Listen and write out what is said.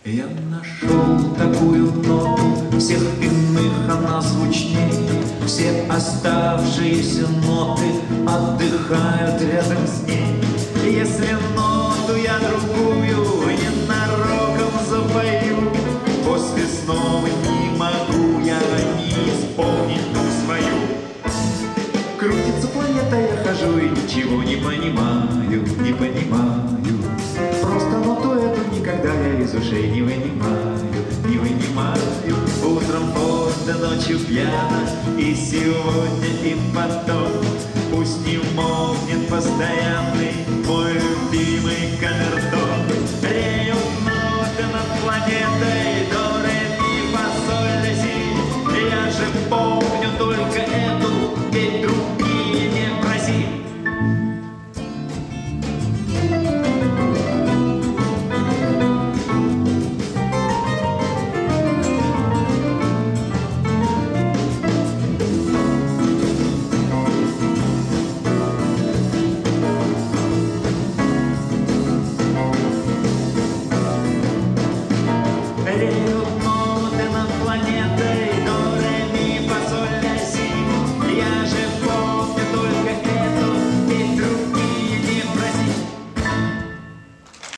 Я нашел такую ноту, всех иных она звучнее. Все оставшиеся ноты отдыхают рядом с ней. Если ноту я другую ненароком запою, после снова не могу я не исполнить ту свою. Крутится планета, я хожу и ничего не понимаю, не понимаю. Просто ноту эту никогда я из ушей не вынимаю, не вынимаю. Утром поздно, ночью пьяно, и сегодня, и потом. Пусть не молнет постоянный мой любимый камерон.